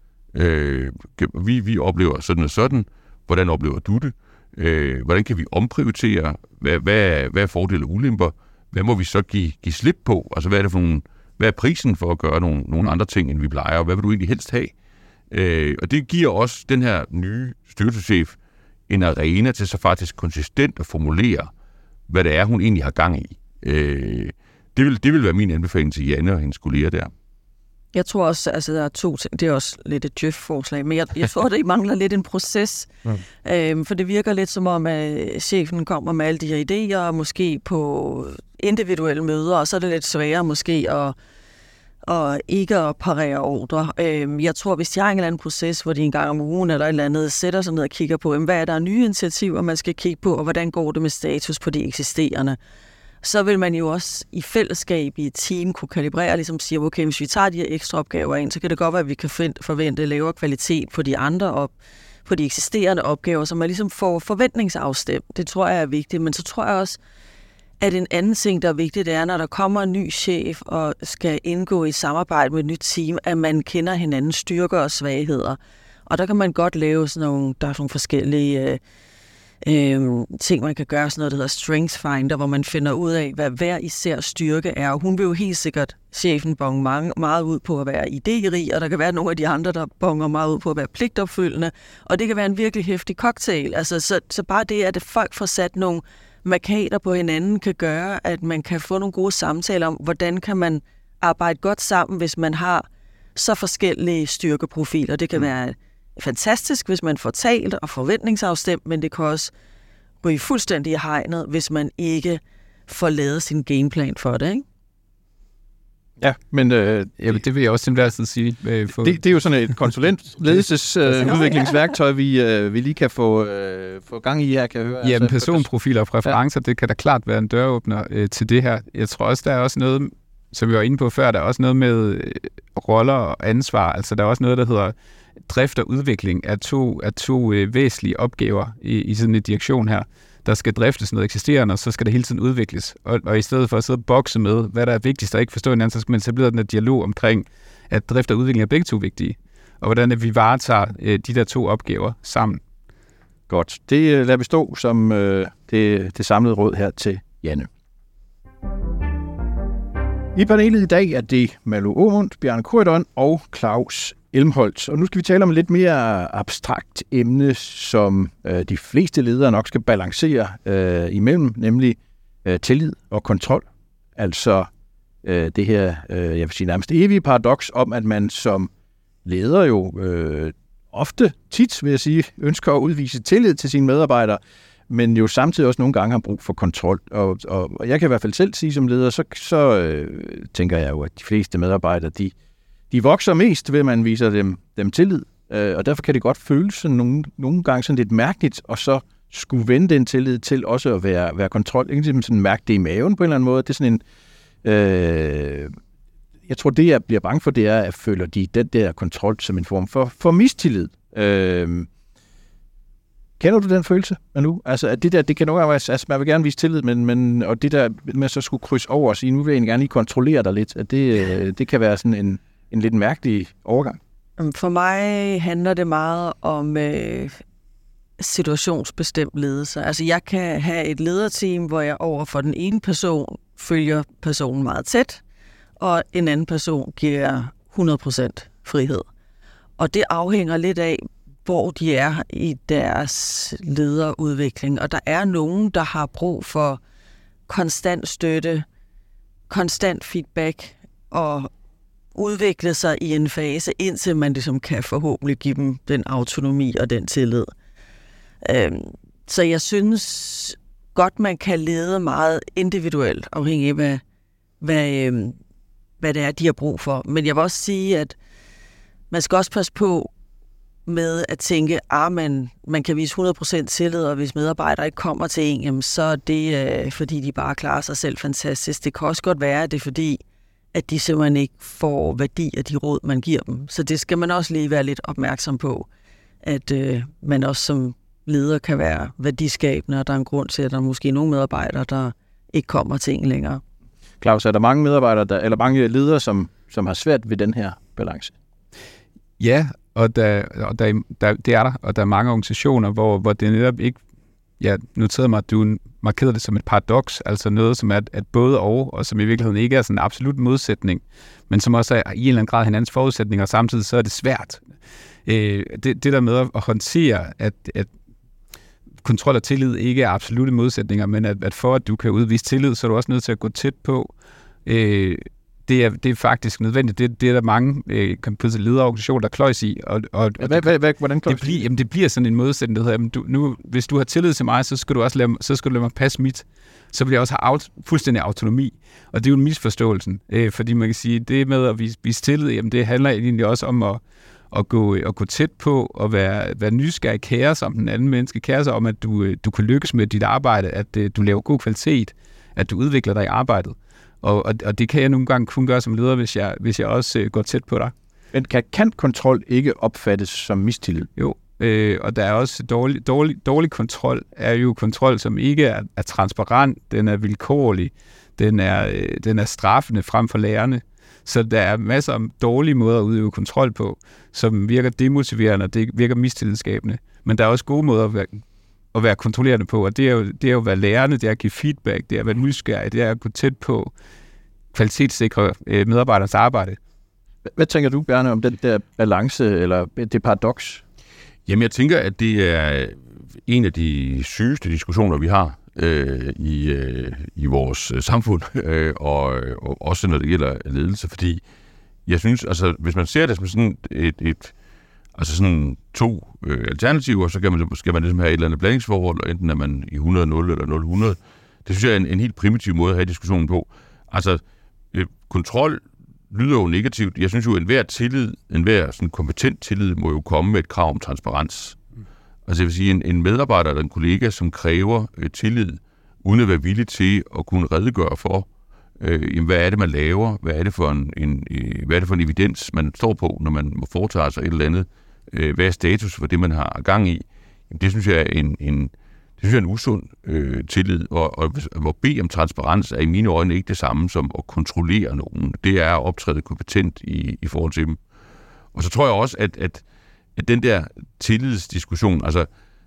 Øh, vi, vi oplever sådan og sådan. Hvordan oplever du det? Øh, hvordan kan vi omprioritere? Hvad, hvad, hvad er fordele og ulemper? Hvad må vi så give, give slip på? Altså, hvad er det for nogle, hvad er prisen for at gøre nogle, nogle andre ting, end vi plejer? Hvad vil du egentlig helst have? Øh, og det giver også den her nye styrelseschef en arena til så faktisk konsistent at formulere, hvad det er, hun egentlig har gang i. Øh, det, vil, det vil være min anbefaling til Janne og hendes kolleger der. Jeg tror også, altså der er to ting, det er også lidt et djøf-forslag, men jeg, jeg tror, det mangler lidt en proces, mm. øhm, for det virker lidt som om, at chefen kommer med alle de her idéer, måske på individuelle møder, og så er det lidt sværere måske at, at ikke at parere ordre. Øhm, jeg tror, hvis de har en eller anden proces, hvor de en gang om ugen eller et eller andet sætter sig ned og kigger på, hvad er der nye initiativer, man skal kigge på, og hvordan går det med status på de eksisterende, så vil man jo også i fællesskab i et team kunne kalibrere, ligesom sige, okay, hvis vi tager de her ekstra opgaver ind, så kan det godt være, at vi kan forvente lavere kvalitet på de andre op, på de eksisterende opgaver, så man ligesom får forventningsafstemt. Det tror jeg er vigtigt, men så tror jeg også, at en anden ting, der er vigtigt, det er, når der kommer en ny chef og skal indgå i samarbejde med et nyt team, at man kender hinandens styrker og svagheder. Og der kan man godt lave sådan nogle, der er nogle forskellige øh, øh, ting, man kan gøre, sådan noget, der hedder Strengths Finder, hvor man finder ud af, hvad hver især styrke er. Og hun vil jo helt sikkert, chefen bonger mange, meget ud på at være idérig, og der kan være nogle af de andre, der bonger meget ud på at være pligtopfyldende. Og det kan være en virkelig heftig cocktail. Altså, så, så bare det, at folk får sat nogle markader på hinanden, kan gøre, at man kan få nogle gode samtaler om, hvordan kan man arbejde godt sammen, hvis man har så forskellige styrkeprofiler. Det kan mm. være fantastisk, hvis man får talt og forventningsafstemt, men det kan også ryge fuldstændig i hegnet, hvis man ikke får lavet sin gameplan for det, ikke? Ja, men øh, ja, det vil jeg også simpelthen altid sige. Øh, for... det, det er jo sådan et konsulentledelsesudviklingsværktøj, øh, vi, øh, vi lige kan få, øh, få gang i her, kan jeg høre. Ja, altså, personprofiler og præferencer, ja. Det kan da klart være en døråbner øh, til det her. Jeg tror også, der er også noget, som vi var inde på før, der er også noget med øh, roller og ansvar. Altså, der er også noget, der hedder drift og udvikling af to, af to øh, væsentlige opgaver i, i sådan en direktion her. Der skal driftes noget eksisterende, og så skal det hele tiden udvikles. Og, og i stedet for at sidde og bokse med, hvad der er vigtigst og ikke forstå hinanden, så skal man etablere den her dialog omkring, at drift og udvikling er begge to vigtige. Og hvordan vi varetager øh, de der to opgaver sammen. Godt. Det øh, lader vi stå som øh, det, det samlede råd her til Janne. I panelet i dag er det Malou Aamund, Bjarne Corydon og Claus Elmholdt. Og nu skal vi tale om et lidt mere abstrakt emne, som øh, de fleste ledere nok skal balancere øh, imellem, nemlig øh, tillid og kontrol. Altså øh, det her, øh, jeg vil sige nærmest evige paradoks om, at man som leder jo øh, ofte, tit vil jeg sige, ønsker at udvise tillid til sine medarbejdere, men jo samtidig også nogle gange har brug for kontrol. Og, og, og jeg kan i hvert fald selv sige som leder, så, så øh, tænker jeg jo, at de fleste medarbejdere, de De vokser mest, ved man viser dem, dem tillid, øh, og derfor kan det godt føles sådan nogle, nogle gange sådan lidt mærkeligt, og så skulle vende den tillid til også at være, være kontrol. Ikke sådan mærke det i maven på en eller anden måde. Det er sådan en... Øh, jeg tror, det jeg bliver bange for, det er, at føler de den der kontrol som en form for, for mistillid. Øh, kender du den følelse, Manu? Altså, at det der, det kan nogle gange være, altså, man vil gerne vise tillid, men, men og det der med så skulle krydse over og sige, nu vil jeg gerne lige kontrollere dig lidt, at det, det kan være sådan en, en lidt mærkelig overgang. For mig handler det meget om øh, situationsbestemt ledelse. Altså, jeg kan have et lederteam, hvor jeg over for den ene person følger personen meget tæt, og en anden person giver hundrede procent frihed. Og det afhænger lidt af, hvor de er i deres lederudvikling. Og der er nogen, der har brug for konstant støtte, konstant feedback og udvikle sig i en fase, indtil man ligesom kan forhåbentlig give dem den autonomi og den tillid. Så jeg synes godt, man kan lede meget individuelt, afhængig af, hvad, hvad, hvad det er, de har brug for. Men jeg vil også sige, at man skal også passe på med at tænke, at man, man kan vise hundrede procent tillid, og hvis medarbejdere ikke kommer til en, jamen, så er det, øh, fordi de bare klarer sig selv fantastisk. Det kan også godt være, at det er fordi, at de simpelthen ikke får værdi af de råd, man giver dem. Så det skal man også lige være lidt opmærksom på, at øh, man også som leder kan være værdiskabende, og der er en grund til, at der er måske nogle medarbejdere, der ikke kommer til en længere. Claus, er der mange medarbejdere, der, eller mange ledere, som, som har svært ved den her balance? Ja, og, der, og der, der, det er der, og der er mange organisationer, hvor, hvor det netop ikke, jeg noterede mig, at du markerede det som et paradoks, altså noget, som er at både og, og som i virkeligheden ikke er sådan en absolut modsætning, men som også er i en eller anden grad hinandens forudsætninger, og samtidig så er det svært. Øh, det, det der med at håndtere, at, at kontrol og tillid ikke er absolutte modsætninger, men at, at for at du kan udvise tillid, så er du også nødt til at gå tæt på. Øh, det, er, det er faktisk nødvendigt. Det, det er der mange øh, lederorganisationer, der kløjs i. Og, og, hvad, hvad, hvad, hvordan kløjs det, bliver, jamen, det bliver sådan en modsætning, der hedder, jamen, du, nu, hvis du har tillid til mig, så skal du også lade, så skal du lade mig passe mit. Så vil jeg også have aut, fuldstændig autonomi. Og det er jo en misforståelsen. Øh, fordi man kan sige, det med at vise, vise tillid, jamen, det handler egentlig også om at at gå, at gå tæt på og være, være nysgerrig, kære sig om den anden menneske, kære sig om, at du, du kan lykkes med dit arbejde, at du laver god kvalitet, at du udvikler dig i arbejdet. Og, og, og det kan jeg nogle gange kun gøre som leder, hvis jeg, hvis jeg også går tæt på dig. Men kan, kan kontrol ikke opfattes som mistillid? Jo, øh, og der er også dårlig, dårlig, dårlig kontrol, er jo kontrol, som ikke er, er transparent, den er vilkårlig, den er, øh, den er straffende frem for lærerne. Så der er masser af dårlige måder at udøve kontrol på, som virker demotiverende, og det virker mistillidsskabende. Men der er også gode måder at være, at være kontrollerende på, og det er, jo, det er jo at være lærende, det er at give feedback, det er at være nysgerrig, det er at gå tæt på kvalitetssikre øh, medarbejdernes arbejde. Hvad tænker du, Bjarne, om den der balance, eller det paradoks? Jamen, jeg tænker, at det er en af de sygeste diskussioner, vi har øh, i, øh, i vores øh, samfund, øh, og, og også når det gælder ledelse, fordi jeg synes, altså, hvis man ser det som sådan et, et altså sådan to øh, alternativer, så kan man, skal man ligesom have et eller andet blandingsforhold, og enten er man i hundrede nul eller nul hundrede. Det synes jeg er en, en helt primitiv måde at have diskussionen på. Altså, øh, kontrol lyder jo negativt. Jeg synes jo, at enhver tillid, enhver sådan kompetent tillid, må jo komme med et krav om transparens. Mm. Altså, jeg vil sige, en, en medarbejder eller en kollega, som kræver øh, tillid, uden at være villig til at kunne redegøre for, øh, jamen, hvad er det, man laver? Hvad er det for en, en, øh, hvad er det for en evidens, man står på, når man må foretage sig et eller andet? Øh, hvad er status for det, man har gang i? Jamen, det synes jeg er en, en, det synes jeg er en usund øh, tillid, og, og at bede om transparens er i mine øjne ikke det samme som at kontrollere nogen. Det er at optræde kompetent i, i forhold til dem. Og så tror jeg også, at, at, at den der tillidsdiskussion, altså,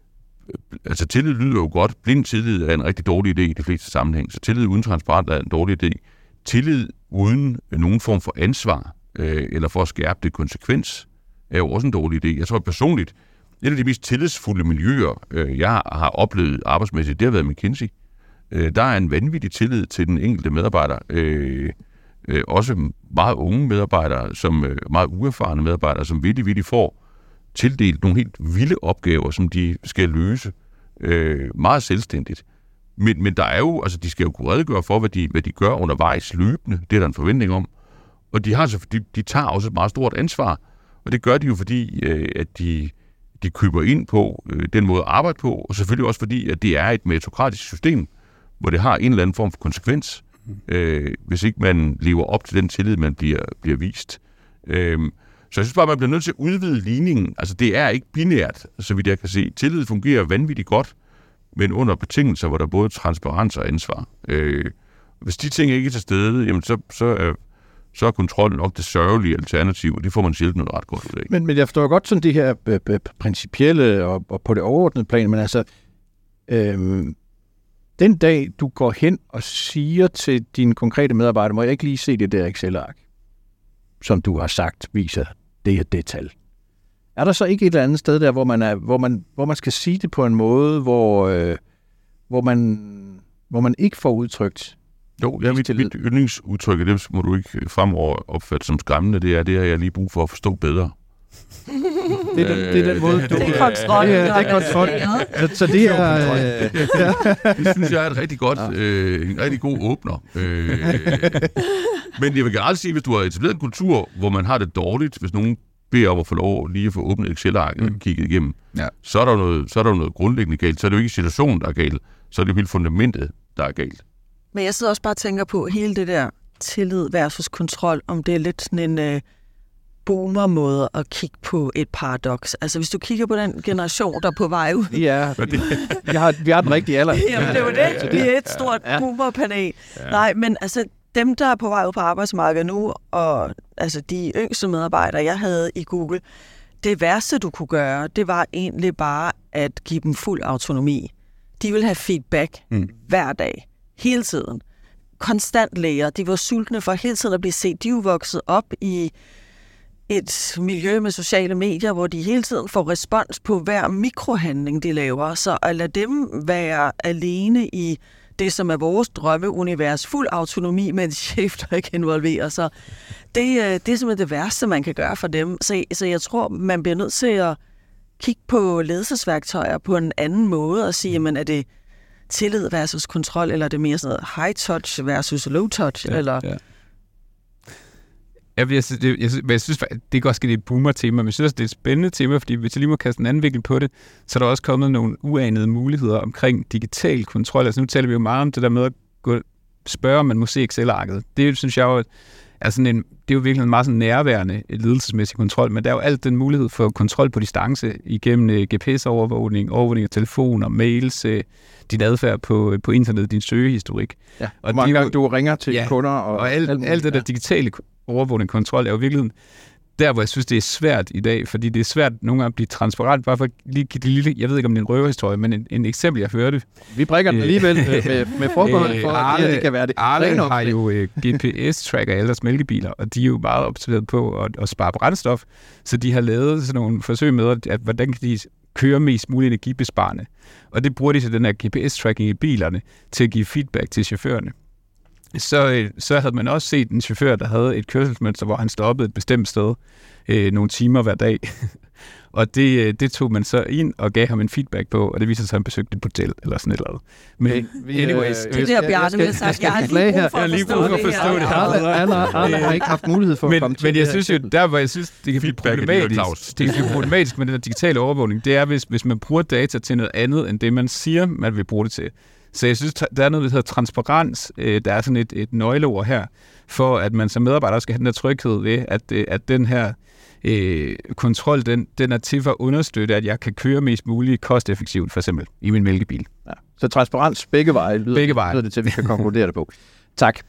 altså tillid lyder jo godt. Blind tillid er en rigtig dårlig idé i de fleste sammenhæng, så tillid uden transparens er en dårlig idé. Tillid uden nogen form for ansvar, øh, eller for at skærpe det konsekvens, er jo også en dårlig idé. Jeg tror personligt, et af de mest tillidsfulde miljøer, øh, jeg har oplevet arbejdsmæssigt, det har været McKinsey. Øh, der er en vanvittig tillid til den enkelte medarbejder. Øh, øh, også meget unge medarbejdere, som øh, meget uerfarne medarbejdere, som vildt, vildt får tildelt nogle helt vilde opgaver, som de skal løse øh, meget selvstændigt. Men, men der er jo, altså de skal jo kunne redegøre for, hvad de, hvad de gør undervejs løbende. Det er der en forventning om. Og de, har så, de, de tager også et meget stort ansvar. Og det gør de jo, fordi øh, at de de køber ind på øh, den måde at arbejde på, og selvfølgelig også fordi, at det er et meritokratisk system, hvor det har en eller anden form for konsekvens, øh, hvis ikke man lever op til den tillid, man bliver, bliver vist. Øh, så jeg synes bare, man bliver nødt til at udvide ligningen. Altså, det er ikke binært, så vidt jeg kan se. Tillid fungerer vanvittigt godt, men under betingelser, hvor der er både transparens og ansvar. Øh, hvis de ting ikke er til stede, jamen så, så, er, så er kontrollen nok det sørgelige alternativ, og det får man sjældent noget ret godt ud af. Men, men jeg forstår godt sådan de her øh, øh, principielle og, og på det overordnede plan, men altså, øh, den dag, du går hen og siger til dine konkrete medarbejdere, må jeg ikke lige se det der Excel-ark, som du har sagt, viser det og det tal. Er der så ikke et eller andet sted der, hvor man, er, hvor man, hvor man skal sige det på en måde, hvor, øh, hvor, man, hvor man ikke får udtrykt? Jo, ja, mit, mit yndlingsudtryk, det må du ikke fremover opfatte som skræmmende, det er, det har jeg lige brug for at forstå bedre. Det er den, det er den måde, du... Det er kontrol. Det er, det er kontrol. Så, så det er... Øh, det synes jeg er et rigtig godt, øh, en rigtig god åbner. Øh, men jeg vil gerne sige, hvis du har etableret en kultur, hvor man har det dårligt, hvis nogen beder om at få lov lige at få åbnet Excel-arket og mm. kigget igennem, ja. så, er der noget, så er der noget grundlæggende galt. Så er det jo ikke situationen, der er galt. Så er det jo hele fundamentet, der er galt. Men jeg sidder også bare og tænker på hele det der tillid versus kontrol, om det er lidt sådan en øh, boomer-måde at kigge på et paradoks. Altså hvis du kigger på den generation, der er på vej ud. Ja, vi har, vi har den rigtige alder. Jamen det er jo det. Vi er et stort ja. boomer-panel. Ja. Nej, men altså dem, der er på vej ud på arbejdsmarkedet nu, og altså de yngste medarbejdere, jeg havde i Google, det værste, du kunne gøre, det var egentlig bare at give dem fuld autonomi. De vil have feedback mm. hver dag. Hele tiden. Konstant læger. De var sultne for hele tiden at blive set. De er jo vokset op i et miljø med sociale medier, hvor de hele tiden får respons på hver mikrohandling, de laver. Så at lade dem være alene i det, som er vores drømmeunivers, fuld autonomi med en chef, der ikke involverer sig, det, det er simpelthen det værste, man kan gøre for dem. Så, så jeg tror, man bliver nødt til at kigge på ledelsesværktøjer på en anden måde og sige, jamen er det tillid versus kontrol, eller er det mere sådan noget high touch versus low touch? Ja, eller... ja. Jeg, jeg, synes, det, jeg, synes, jeg synes, det er godt ske, det er et boomer-tema, men jeg synes, det er et spændende tema, fordi hvis jeg lige må kaste en anden vinkel på det, så er der også kommet nogle uanede muligheder omkring digital kontrol. Altså nu taler vi jo meget om det der med at gå, spørge, om man må se Excel-arket. Det synes jeg jo, er sådan en, det er jo virkelig en meget sådan nærværende ledelsesmæssig kontrol, men der er jo alt den mulighed for kontrol på distance igennem G P S-overvågning, overvågning af telefoner, mails, din adfærd på, på internet, din søgehistorik. Ja, og mange gange du ringer til ja, kunder. Og, og alt, alt, alt det der ja. digitale overvågning kontrol er jo virkelig der, hvor jeg synes, det er svært i dag, fordi det er svært nogle gange at blive transparent, bare for at lige give det lille, jeg ved ikke om det er en røverhistorie, men en, en eksempel, jeg hørte. Vi brækker den alligevel med, med forbehold for, Arle, at det kan være det. Arle har jo uh, G P S-tracker af ældres mælkebiler, og de er jo meget opdateret på at, at spare brændstof, så de har lavet sådan nogle forsøg med, at, at hvordan kan de køre mest muligt energibesparende. Og det bruger de til den her G P S-tracking i bilerne til at give feedback til chaufførerne. Så, så havde man også set en chauffør, der havde et kørselsmønster, hvor han stoppede et bestemt sted øh, nogle timer hver dag. Og det, det tog man så ind og gav ham en feedback på, og det viser sig, at han besøgte et hotel eller sådan et eller andet. Men okay. anyways... Det der Bjarne vil sagt, jeg har lige brug for at forstå det her. Alle har ikke haft mulighed for at komme til. Men jeg synes jo, der hvor jeg synes, det kan blive problematisk, det kan blive problematisk med den der digitale overvågning, det er, hvis, hvis man bruger data til noget andet, end det man siger, man vil bruge det til. Så jeg synes, der er noget, der hedder transparens. Der er sådan et, et nøgleord her, for at man som medarbejder også skal have den der tryghed ved, at, at den her øh, kontrol, den, den er til for at understøtte, at jeg kan køre mest muligt kosteffektivt, for eksempel i min mælkebil. Ja. Så transparens begge veje lyder, begge veje. lyder det til, at vi kan konkludere det på. Tak.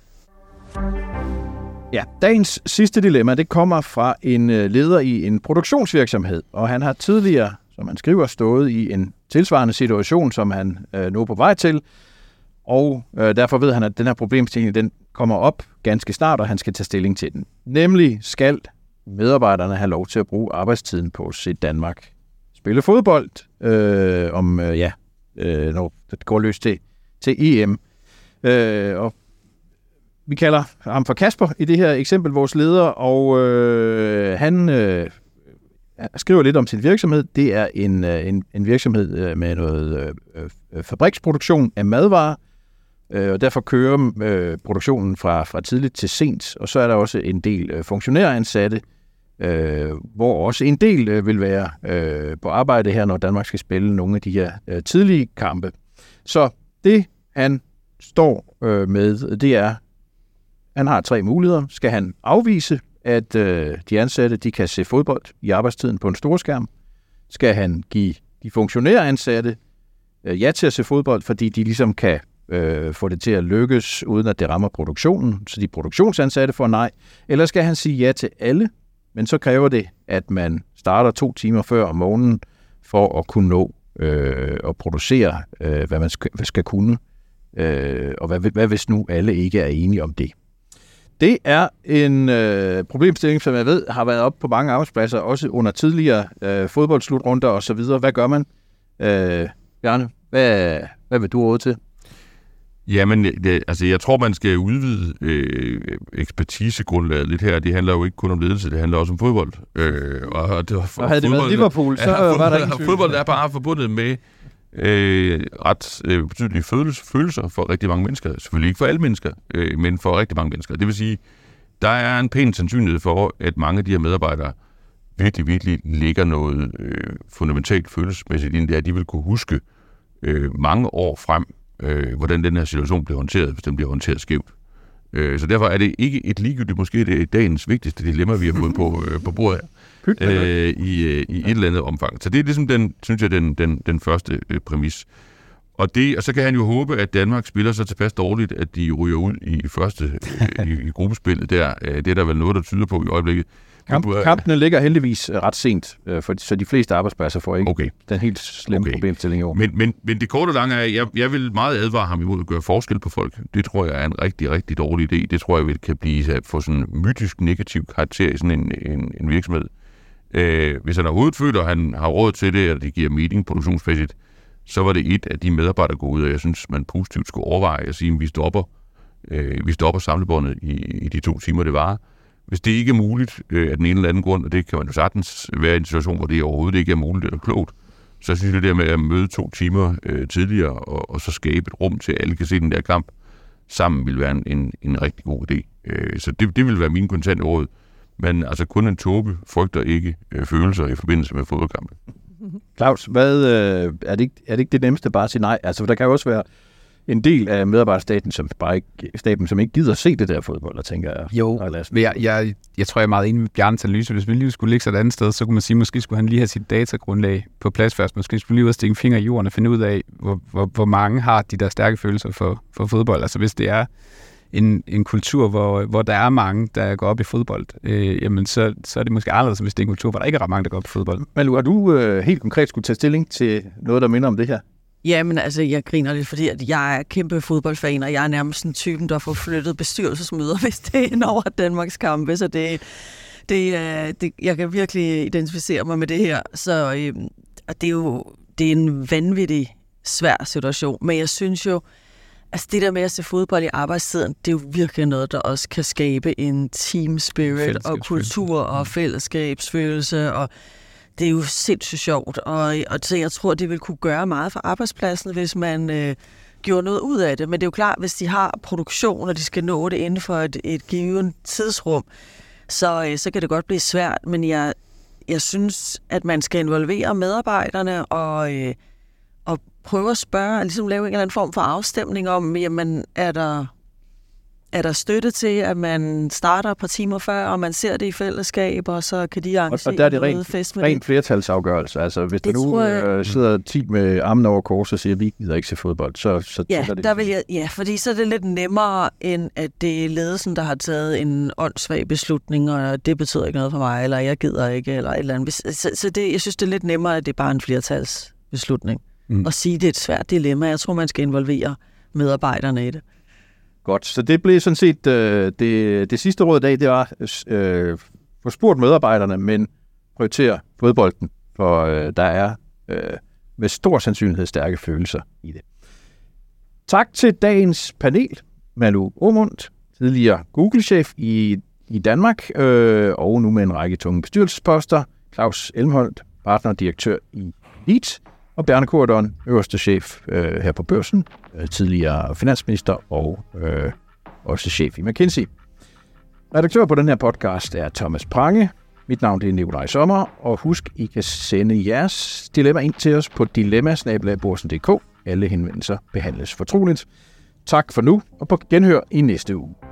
Ja, dagens sidste dilemma, det kommer fra en leder i en produktionsvirksomhed, og han har tidligere, som han skriver, stået i en tilsvarende situation, som han øh, nu er på vej til, og øh, derfor ved han, at den her problemstilling, den kommer op ganske snart, og han skal tage stilling til den. Nemlig skal medarbejderne have lov til at bruge arbejdstiden på sit Danmark. Spille fodbold, øh, om øh, ja, øh, når det går løs til, til E M. Øh, og vi kalder ham for Kasper i det her eksempel, vores leder, og øh, han øh, skriver lidt om sin virksomhed. Det er en, en, en virksomhed med noget øh, fabriksproduktion af madvarer, øh, og derfor kører øh, produktionen fra, fra tidligt til sent, og så er der også en del øh, funktionæransatte, øh, hvor også en del øh, vil være øh, på arbejde her, når Danmark skal spille nogle af de her øh, tidlige kampe. Så det, han står øh, med, det er, han har tre muligheder. Skal han afvise, at øh, de ansatte de kan se fodbold i arbejdstiden på en storskærm? Skal han give de funktionære ansatte øh, ja til at se fodbold, fordi de ligesom kan øh, få det til at lykkes, uden at det rammer produktionen, så de produktionsansatte får nej? Eller skal han sige ja til alle, men så kræver det, at man starter to timer før om morgenen for at kunne nå øh, og producere, øh, hvad man skal, skal kunne? Øh, og hvad, hvad hvis nu alle ikke er enige om det? Det er en øh, problemstilling, som jeg ved har været op på mange arbejdspladser, også under tidligere øh, fodboldsslutrunder og så videre. Hvad gør man? Øh, Bjarne, hvad, hvad vil du råde til? Jamen, det, altså jeg tror, man skal udvide øh, ekspertisegrundlaget lidt her. Det handler jo ikke kun om ledelse, det handler også om fodbold. Øh, og det var for, og havde det været Liverpool, så ja, var der ingen tvivl. Fodbold er bare forbundet med øh, ret øh, betydelige følelser, følelser for rigtig mange mennesker. Selvfølgelig ikke for alle mennesker, øh, men for rigtig mange mennesker. Det vil sige, der er en pæn sandsynlighed for, at mange af de her medarbejdere virkelig, virkelig ligger noget øh, fundamentalt følelsesmæssigt ind, det er, at de vil kunne huske øh, mange år frem, øh, hvordan den her situation bliver håndteret, hvis den bliver håndteret skævt. Øh, så derfor er det ikke et ligegyldigt, måske det er dagens vigtigste dilemma, vi har fået på, øh, på bordet her, øh, i, øh, i et eller andet omfang. Så det er ligesom den, synes jeg, den, den, den første øh, præmis. Og, det, og så kan han jo håbe, at Danmark spiller så tilpas dårligt, at de ryger ud i første øh, i, i gruppespillet der. Øh, det er der vel noget, der tyder på i øjeblikket. Kamp, kampene ligger heldigvis ret sent, øh, for, så de fleste arbejdspladser får ikke okay. den helt slemme okay. problemstilling i år. Men, men, men det korte og lange er, at jeg, jeg vil meget advare ham imod at gøre forskel på folk. Det tror jeg er en rigtig, rigtig dårlig idé. Det tror jeg vil kan blive at få sådan en mytisk negativ karakter i sådan en, en, en virksomhed. Øh, hvis han overhovedet føler, at han har råd til det, eller det giver mening produktionsmæssigt, så var det et af de medarbejdere, der går ud, og jeg synes, man positivt skulle overveje at sige, at vi stopper, øh, vi stopper samlebåndet i, i de to timer, det varer. Hvis det ikke er muligt øh, af den ene eller anden grund, og det kan man jo sagtens være i en situation, hvor det overhovedet ikke er muligt eller klogt, så synes jeg det der med at møde to timer øh, tidligere, og, og så skabe et rum til, at alle kan se den der kamp, sammen vil være en, en, en rigtig god idé. Øh, så det, det vil være mine kontante råd. Men altså kun en tåbe frygter ikke øh, følelser i forbindelse med fodboldkampe. Claus, hvad, øh, er, det ikke, er det ikke det nemmeste bare at sige nej? Altså, der kan jo også være en del af medarbejderstaten, som bare ikke, staten, som ikke gider se det der fodbold, og tænker jeg. Jo, jeg, jeg, jeg tror, jeg er meget enig med Bjarnes analyse. Hvis vi lige skulle ligge sig et andet sted, så kunne man sige, måske skulle han lige have sit datagrundlag på plads først. Måske skulle lige ud og stikke en finger i jorden og finde ud af, hvor, hvor, hvor mange har de der stærke følelser for, for fodbold. Altså hvis det er en, en kultur, hvor, hvor der er mange, der går op i fodbold, øh, jamen så, så er det måske anderledes, hvis det er en kultur, hvor der ikke er mange, der går op i fodbold. Malu, har du øh, helt konkret skulle tage stilling til noget, der minder om det her? Jamen, altså, jeg griner lidt, fordi at jeg er kæmpe fodboldfan, og jeg er nærmest en typen, der får flyttet bestyrelsesmøder, hvis det er over Danmarks kampe, så det, det, det, jeg kan virkelig identificere mig med det her. Så øh, det er jo det er en vanvittig svær situation, men jeg synes jo, altså det der med at se fodbold i arbejdstiden, det er jo virkelig noget, der også kan skabe en team spirit og kultur og fællesskabsfølelse, og det er jo sindssygt sjovt, og, og så jeg tror, det vil kunne gøre meget for arbejdspladsen, hvis man øh, gjorde noget ud af det. Men det er jo klart, hvis de har produktion, og de skal nå det inden for et, et givet tidsrum, så, øh, så kan det godt blive svært. Men jeg, jeg synes, at man skal involvere medarbejderne og, øh, og prøve at spørge, ligesom lave en eller anden form for afstemning om, jamen, er der... Er der støtte til, at man starter et par timer før, og man ser det i fællesskab, og så kan de arrangere og der er det noget fest med rent flertalsafgørelse. Altså, hvis det der nu jeg... øh, sidder ti med armen over kors og siger, at vi gider ikke se fodbold, så, så ja, det. Der vil jeg, ja, fordi så er det lidt nemmere, end at det er ledelsen, der har taget en åndssvag beslutning, og det betyder ikke noget for mig, eller jeg gider ikke, eller et eller andet. Så, så det, jeg synes, det er lidt nemmere, at det er bare en flertalsbeslutning. Mm. Og sige, det er et svært dilemma. Jeg tror, man skal involvere medarbejderne i det. Godt, så det blev sådan set øh, det, det sidste råd i dag, det var øh, få spurgt medarbejderne, men prioritere fodbolden, for øh, der er øh, med stor sandsynlighed stærke følelser i det. Tak til dagens panel, Malu Aamund, tidligere Google-chef i, i Danmark, øh, og nu med en række tunge bestyrelsesposter, Claus Elmholdt, partner og direktør i Lead, og Bjarne Corydon, øverste chef øh, her på Børsen, øh, tidligere finansminister og øh, også chef i McKinsey. Redaktør på den her podcast er Thomas Prange. Mit navn det er Nikolaj Sommer, og husk, I kan sende jeres dilemma ind til os på dilemma snabel-a borsen punktum d k. Alle henvendelser behandles fortroligt. Tak for nu, og på genhør i næste uge.